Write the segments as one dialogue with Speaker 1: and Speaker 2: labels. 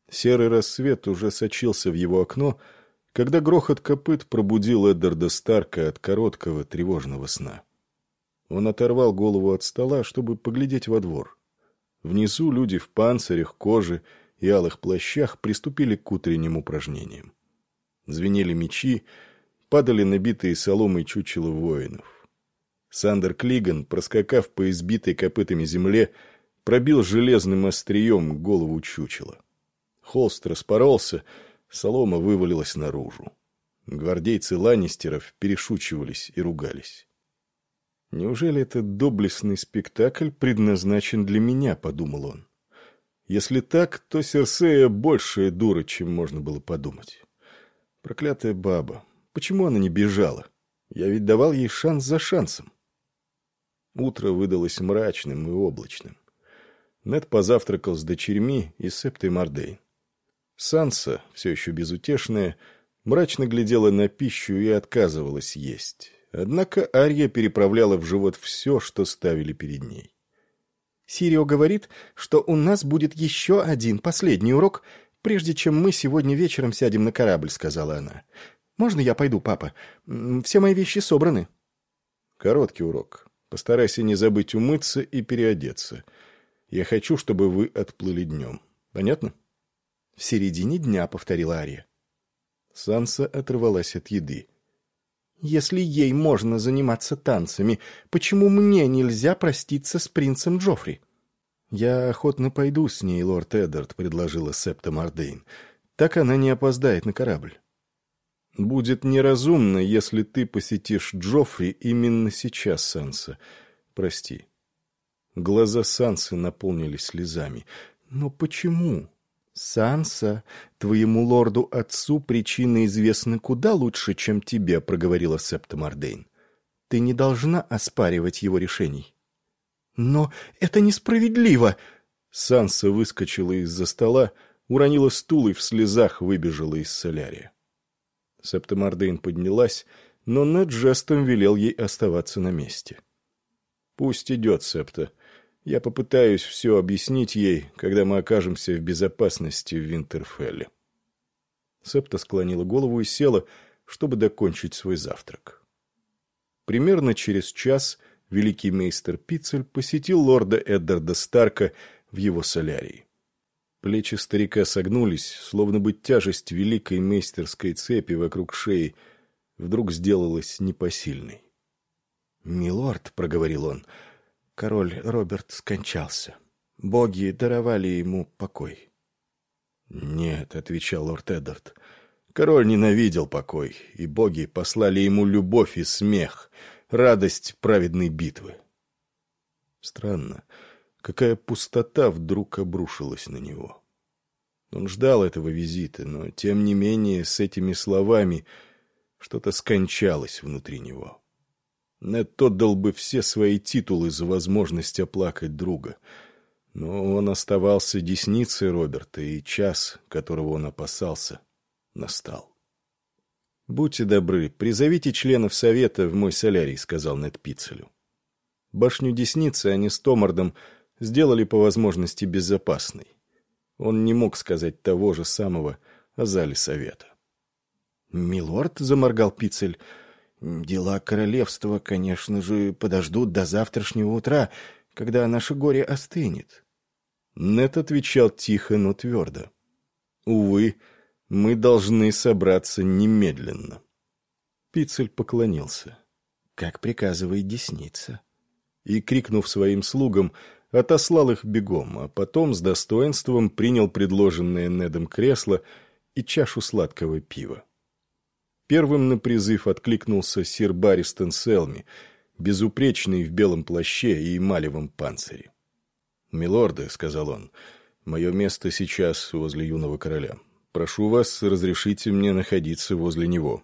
Speaker 1: Серый рассвет уже сочился в его окно, когда грохот копыт пробудил Эддарда Старка от короткого тревожного сна. Он оторвал голову от стола, чтобы поглядеть во двор. Внизу люди в панцирях, коже и алых плащах приступили к утренним упражнениям. Звенели мечи, падали набитые соломой чучела воинов. Сандер Клиган, проскакав по избитой копытами земле, пробил железным острием голову чучела. Холст распоролся, солома вывалилась наружу. Гвардейцы Ланнистеров перешучивались и ругались. «Неужели этот доблестный спектакль предназначен для меня?» — подумал он. «Если так, то Серсея большая дура, чем можно было подумать. Проклятая баба! Почему она не бежала? Я ведь давал ей шанс за шансом». Утро выдалось мрачным и облачным. Нед позавтракал с дочерьми и Септой Мордейн. Санса, все еще безутешная, мрачно глядела на пищу и отказывалась есть. Однако Арья переправляла в живот все, что ставили перед ней.
Speaker 2: «Сирио говорит, что у нас будет еще один, последний урок, прежде чем мы сегодня вечером сядем на корабль», — сказала она. «Можно я пойду, папа? Все мои вещи собраны».
Speaker 1: «Короткий урок. Постарайся не забыть умыться и переодеться. Я хочу, чтобы вы отплыли днем. Понятно?»
Speaker 2: «В середине дня», — повторила Арья.
Speaker 1: Санса оторвалась от еды.
Speaker 2: «Если ей можно заниматься танцами, почему мне нельзя проститься с принцем Джоффри?»
Speaker 1: «Я охотно пойду с ней, лорд Эддард», — предложила Септа Мордейн. «Так она не опоздает на корабль». «Будет неразумно, если ты посетишь Джоффри именно сейчас, Санса. Прости». Глаза Сансы наполнились слезами. «Но почему?»
Speaker 2: «Санса, твоему лорду-отцу причины известны куда лучше, чем тебе», — проговорила Септа Мордейн. «Ты не должна оспаривать его решений». «Но это несправедливо!»
Speaker 1: Санса выскочила из-за стола, уронила стул и в слезах выбежала из солярия. Септа Мордейн поднялась, но Нед жестом велел ей оставаться на месте. «Пусть идет, Септа. Я попытаюсь все объяснить ей, когда мы окажемся в безопасности в Винтерфелле». Септа склонила голову и села, чтобы докончить свой завтрак. Примерно через час великий мейстер Пиццель посетил лорда Эддарда Старка в его солярии. Плечи старика согнулись, словно бы тяжесть великой мейстерской цепи вокруг шеи вдруг сделалась непосильной.
Speaker 2: «Милорд», — проговорил он, — «король Роберт скончался. Боги даровали ему покой».
Speaker 1: «Нет», — отвечал лорд Эддард, — «король ненавидел покой, и боги послали ему любовь и смех, радость праведной битвы». Странно, какая пустота вдруг обрушилась на него. Он ждал этого визита, но, тем не менее, с этими словами что-то скончалось внутри него. Нед отдал бы все свои титулы за возможность оплакать друга, но он оставался десницей Роберта, и час, которого он опасался, настал. «Будьте добры, призовите членов совета в мой солярий», — сказал Нед Пиццелю. Башню Десницы они с Томардом сделали по возможности безопасной. Он не мог сказать того же самого о зале совета.
Speaker 2: «Милорд», — заморгал Пиццель, — «дела королевства, конечно же, подождут до завтрашнего утра, когда наше горе остынет».
Speaker 1: Нед отвечал тихо, но твердо. «Увы, мы должны собраться немедленно». Пиццель поклонился.
Speaker 2: «Как приказывает Десница».
Speaker 1: И, крикнув своим слугам, отослал их бегом, а потом с достоинством принял предложенное Недом кресло и чашу сладкого пива. Первым на призыв откликнулся сир Барристон Селми, безупречный в белом плаще и эмалевом панцире. «Милорды», — сказал он, — «мое место сейчас возле юного короля. Прошу вас, разрешите мне находиться возле него».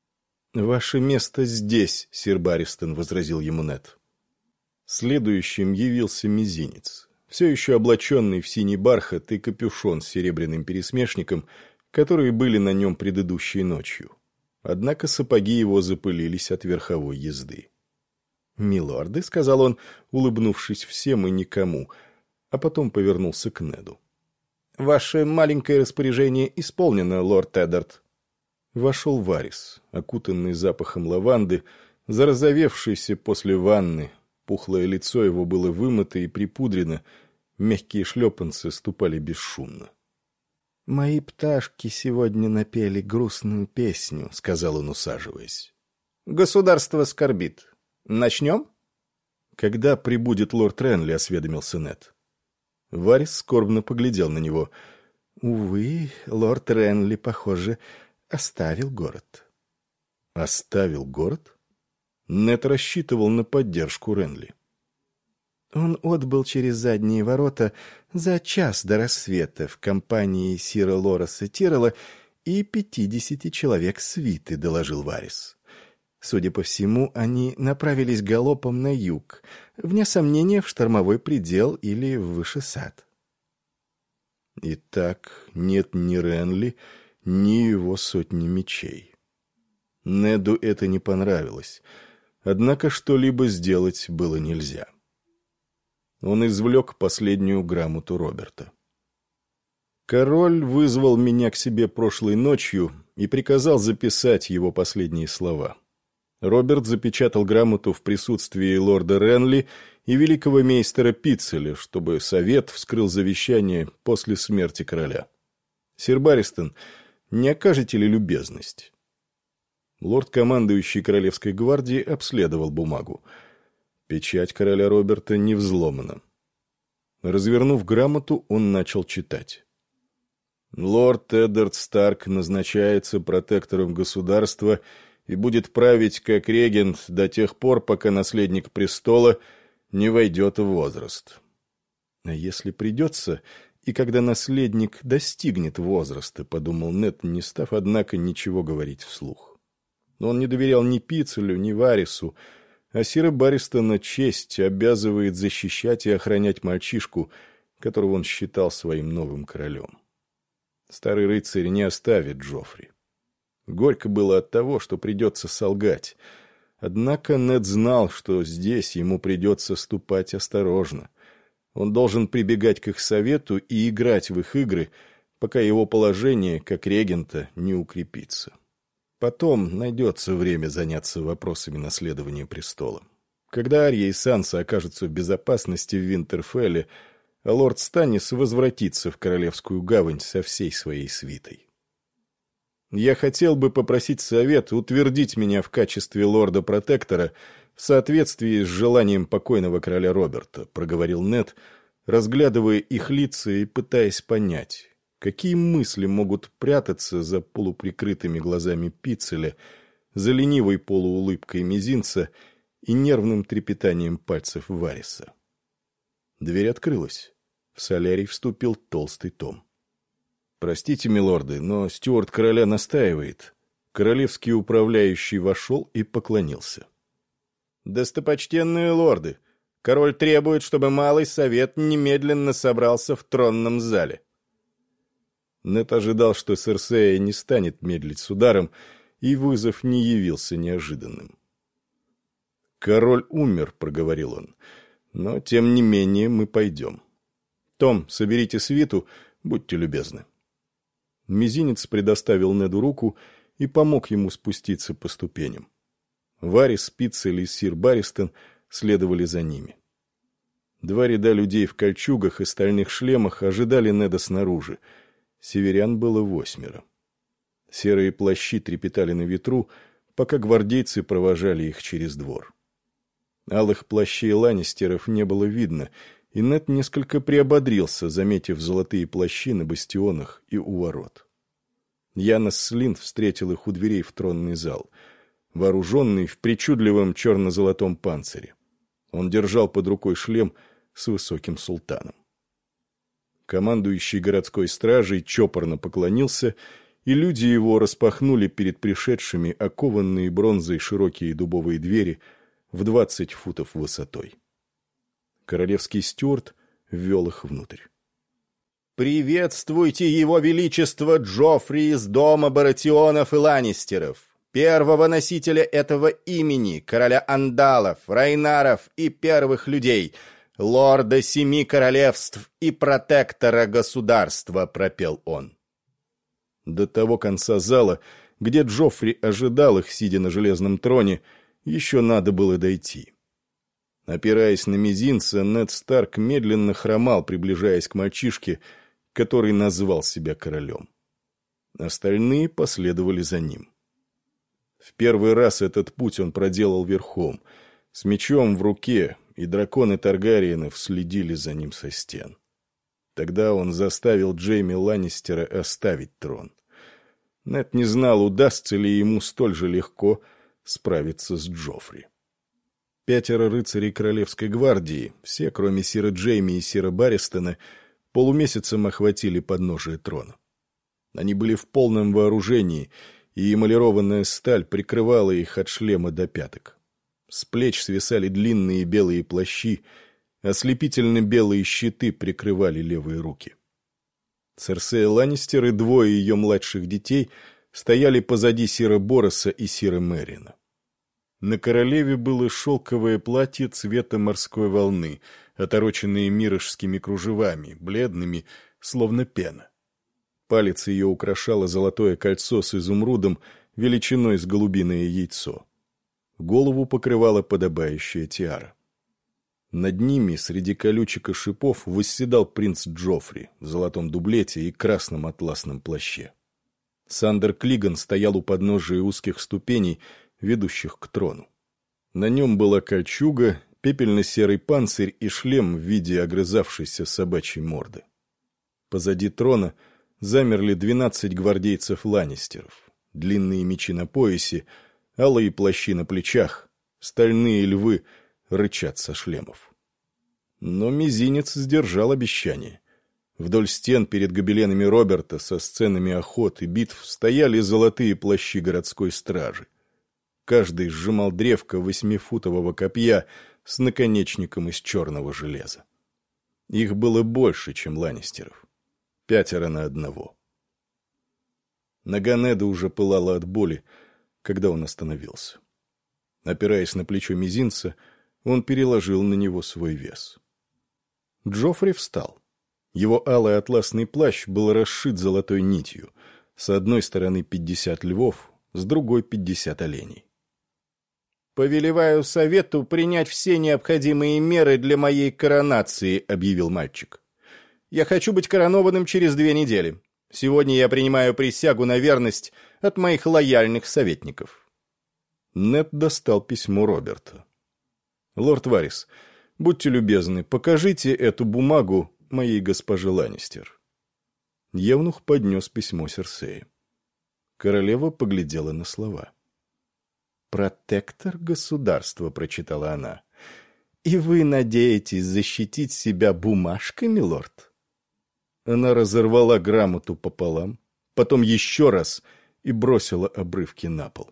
Speaker 1: «Ваше место здесь», — сир Барристон возразил ему Нед. Следующим явился мизинец, все еще облаченный в синий бархат и капюшон с серебряным пересмешником, которые были на нем предыдущей ночью. Однако сапоги его запылились от верховой езды. «Милорды», — сказал он, улыбнувшись всем и никому, а потом повернулся к Неду. «Ваше маленькое распоряжение исполнено, лорд Эддард». Вошел Варис, окутанный запахом лаванды, зарозовевшийся после ванны. Пухлое лицо его было вымыто и припудрено, мягкие шлепанцы ступали бесшумно.
Speaker 2: «Мои пташки сегодня напели грустную песню», — сказал он, усаживаясь.
Speaker 1: «Государство скорбит. Начнем?»
Speaker 2: «Когда прибудет лорд Ренли?» — осведомился Нед. Варис скорбно поглядел на него. «Увы, лорд Ренли, похоже, оставил город».
Speaker 1: «Оставил город?» Нед рассчитывал на поддержку Ренли.
Speaker 2: Он отбыл через задние ворота за час до рассвета в компании сира Лораса Тиррелла и 50 человек свиты, доложил Варис. Судя по всему, они направились галопом на юг, вне сомнения, в штормовой предел или в вышесад.
Speaker 1: Итак, нет ни Ренли, ни его сотни мечей. Неду это не понравилось, однако что-либо сделать было нельзя. Он извлек последнюю грамоту Роберта. «Король вызвал меня к себе прошлой ночью и приказал записать его последние слова». Роберт запечатал грамоту в присутствии лорда Ренли и великого мейстера Пиццеля, чтобы совет вскрыл завещание после смерти короля. «Сир Барристон, не окажете ли любезность?» Лорд-командующий Королевской гвардии обследовал бумагу. Печать короля Роберта не взломана. Развернув грамоту, он начал читать. «Лорд Эддард Старк назначается протектором государства и будет править как регент до тех пор, пока наследник престола не войдет в возраст».
Speaker 2: «А если придется, и когда наследник достигнет возраста», — подумал Нед, не став, однако, ничего говорить вслух.
Speaker 1: Он не доверял ни Пиццелю, ни Варису, а сира Барристона честь обязывает защищать и охранять мальчишку, которого он считал своим новым королем. Старый рыцарь не оставит Джоффри. Горько было от того, что придется солгать. Однако Нед знал, что здесь ему придется ступать осторожно. Он должен прибегать к их совету и играть в их игры, пока его положение, как регента, не укрепится. Потом найдется время заняться вопросами наследования престола. Когда Арья и Санса окажутся в безопасности в Винтерфелле, а лорд Станнис возвратится в Королевскую гавань со всей своей свитой. «Я хотел бы попросить совет утвердить меня в качестве лорда-протектора в соответствии с желанием покойного короля Роберта», — проговорил Нед, разглядывая их лица и пытаясь понять, какие мысли могут прятаться за полуприкрытыми глазами Пиццеля, за ленивой полуулыбкой мизинца и нервным трепетанием пальцев Вариса. Дверь открылась. В солярий вступил толстый Том. «Простите, милорды, но стюарт короля настаивает». Королевский управляющий вошел и поклонился. «Достопочтенные лорды, король требует, чтобы малый совет немедленно собрался в тронном зале». Нед ожидал, что Серсея не станет медлить с ударом, и вызов не явился неожиданным. «Король умер», — проговорил он, — «но, тем не менее, мы пойдем. Том, соберите свиту, будьте любезны». Мизинец предоставил Неду руку и помог ему спуститься по ступеням. Варис, Пиццель и сир Барристон следовали за ними. Два ряда людей в кольчугах и стальных шлемах ожидали Неда снаружи. Северян было 8. Серые плащи трепетали на ветру, пока гвардейцы провожали их через двор. Алых плащей ланнистеров не было видно, и Нед несколько приободрился, заметив золотые плащи на бастионах и у ворот. Янос Слинд встретил их у дверей в тронный зал, вооруженный в причудливом черно-золотом панцире. Он держал под рукой шлем с высоким султаном. Командующий городской стражей чопорно поклонился, и люди его распахнули перед пришедшими окованные бронзой широкие дубовые двери в 20 футов высотой. Королевский стюарт ввел их внутрь. «Приветствуйте его величество Джоффри из дома Баратионов и Ланнистеров, первого носителя этого имени, короля Андалов, Райнаров и первых людей,
Speaker 2: лорда 7 королевств и протектора государства», — пропел он.
Speaker 1: До того конца зала, где Джоффри ожидал их, сидя на железном троне, еще надо было дойти. Опираясь на мизинца, Нед Старк медленно хромал, приближаясь к мальчишке, который назвал себя королем. Остальные последовали за ним. В первый раз этот путь он проделал верхом, с мечом в руке, и драконы Таргариенов следили за ним со стен. Тогда он заставил Джейми Ланнистера оставить трон. Нед не знал, удастся ли ему столь же легко справиться с Джоффри. 5 рыцарей Королевской гвардии, все, кроме сира Джейми и сира Барристона, полумесяцем охватили подножие трона. Они были в полном вооружении, и эмалированная сталь прикрывала их от шлема до пяток. С плеч свисали длинные белые плащи, ослепительно белые щиты прикрывали левые руки. Серсея Ланнистер и 2 ее младших детей стояли позади сира Бороса и сира Мерина. На королеве было шелковое платье цвета морской волны, отороченное мирожскими кружевами, бледными, словно пена. Палец ее украшало золотое кольцо с изумрудом величиной с голубиное яйцо. Голову покрывала подобающая тиара. Над ними, среди колючек и шипов, восседал принц Джоффри в золотом дублете и красном атласном плаще. Сандер Клиган стоял у подножия узких ступеней, ведущих к трону. На нем была кольчуга, пепельно-серый панцирь и шлем в виде огрызавшейся собачьей морды. Позади трона замерли 12 гвардейцев Ланнистеров, длинные мечи на поясе, алые плащи на плечах, стальные львы рычат со шлемов. Но мизинец сдержал обещание. Вдоль стен перед гобеленами Роберта со сценами охот и битв стояли золотые плащи городской стражи. Каждый сжимал древко 8-футового копья с наконечником из черного железа. Их было больше, чем Ланнистеров. 5 на 1. Нога Неда уже пылала от боли, когда он остановился. Опираясь на плечо мизинца, он переложил на него свой вес. Джоффри встал. Его алый атласный плащ был расшит золотой нитью. С одной стороны 50 львов, с другой 50 оленей.
Speaker 2: «Повелеваю совету принять все необходимые меры для моей коронации», — объявил мальчик. «Я хочу быть коронованным через 2 недели. Сегодня я принимаю присягу на верность от моих лояльных советников».
Speaker 1: Нед достал письмо Роберта. «Лорд Варрис, будьте любезны, покажите эту бумагу моей госпоже Ланнистер». Евнух поднес письмо Серсеи. Королева поглядела на слова.
Speaker 2: «Протектор государства», — прочитала она. «И вы надеетесь защитить себя бумажками, лорд?»
Speaker 1: Она разорвала грамоту пополам, потом еще раз и бросила обрывки на пол.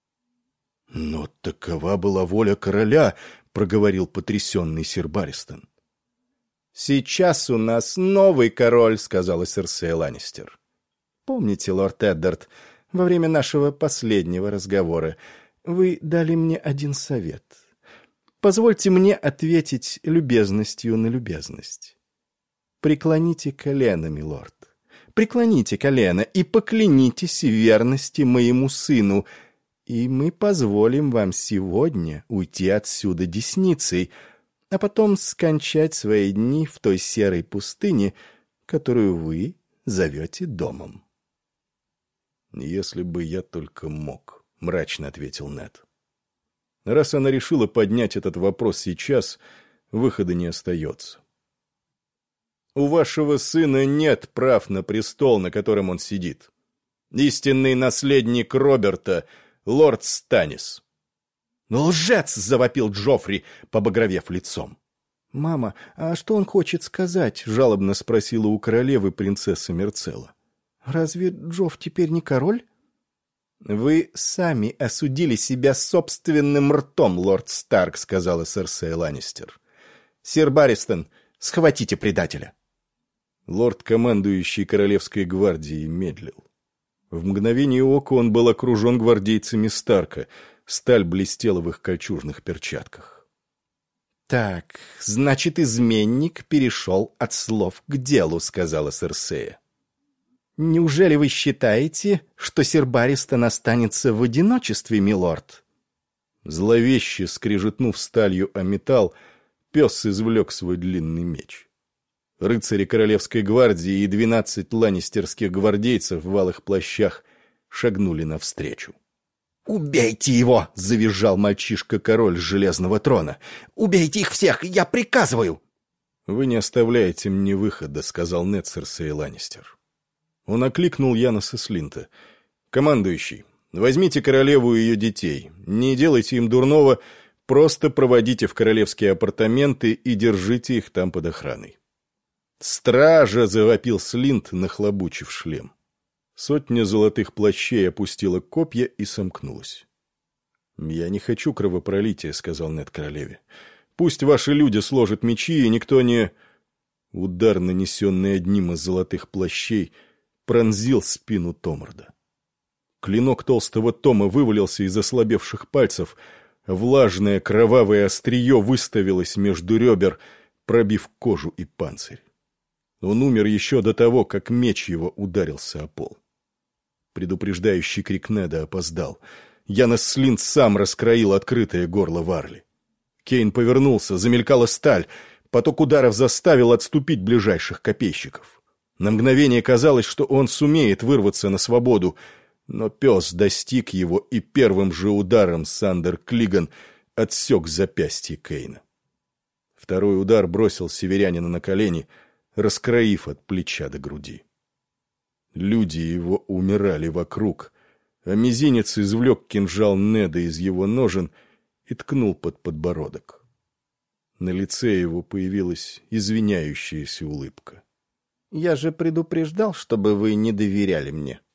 Speaker 2: «Но такова была воля короля», — проговорил потрясенный сир Барристон. «Сейчас у нас новый король», — сказала Серсея Ланнистер. «Помните, лорд Эддард, во время нашего последнего разговора вы дали мне один совет. Позвольте мне ответить любезностью на любезность. Преклоните колено, милорд. Преклоните колено и поклянитесь в верности моему сыну, и мы позволим вам сегодня уйти отсюда десницей, а потом скончать свои дни в той серой пустыне, которую вы зовете домом».
Speaker 1: «Если бы я только мог», — мрачно ответил Нед. «Раз она решила поднять этот вопрос сейчас, выхода не остается. У вашего сына нет прав на престол, на котором он сидит. Истинный наследник Роберта — лорд Станнис».
Speaker 2: «Лжец!» — завопил Джоффри, побагровев лицом.
Speaker 1: «Мама, а что он хочет сказать?» — жалобно спросила у королевы принцесса Мерцелла. «Разве Джофф теперь не король?»
Speaker 2: «Вы сами осудили себя собственным ртом, лорд Старк», — сказала Серсея Ланнистер. «Сир Барристон, схватите предателя».
Speaker 1: Лорд-командующий Королевской гвардией медлил. В мгновение ока он был окружен гвардейцами Старка, сталь блестела в их кольчужных перчатках.
Speaker 2: «Так, значит, изменник перешел от слов к делу», — сказала Серсея. «Неужели вы считаете, что сир Барристон останется в одиночестве, милорд?»
Speaker 1: Зловеще скрежетнув сталью о металл, пес извлек свой длинный меч. Рыцари Королевской гвардии и 12 ланнистерских гвардейцев в алых плащах шагнули навстречу.
Speaker 2: «Убейте его!» — завизжал мальчишка-король с железного трона. «Убейте их всех! Я приказываю!»
Speaker 1: «Вы не оставляете мне выхода», — сказал Нед Серсей Ланнистер. Он окликнул Яноса Слинта. «Командующий, возьмите королеву и ее детей. Не делайте им дурного, просто проводите в королевские апартаменты и держите их там под охраной». «Стража!» — завопил Слинт, нахлобучив шлем. Сотня золотых плащей опустила копья и сомкнулась. «Я не хочу кровопролития», — сказал Нед королеве. «Пусть ваши люди сложат мечи, и никто не...» Удар, нанесенный одним из золотых плащей, пронзил спину Томарда. Клинок толстого Тома вывалился из ослабевших пальцев, а влажное кровавое острие выставилось между ребер, пробив кожу и панцирь. Он умер еще до того, как меч его ударился о пол. Предупреждающий крик Неда опоздал. Янос Слинт сам раскроил открытое горло Варли. Кейн повернулся, замелькала сталь. Поток ударов заставил отступить ближайших копейщиков. На мгновение казалось, что он сумеет вырваться на свободу, но пес достиг его, и первым же ударом Сандер Клиган отсек запястье Кейна. Второй удар бросил северянина на колени, раскроив от плеча до груди. Люди его умирали вокруг, а мизинец извлек кинжал Неда из его ножен и ткнул под подбородок. На лице его появилась извиняющаяся улыбка.
Speaker 2: «Я же предупреждал, чтобы вы не доверяли мне».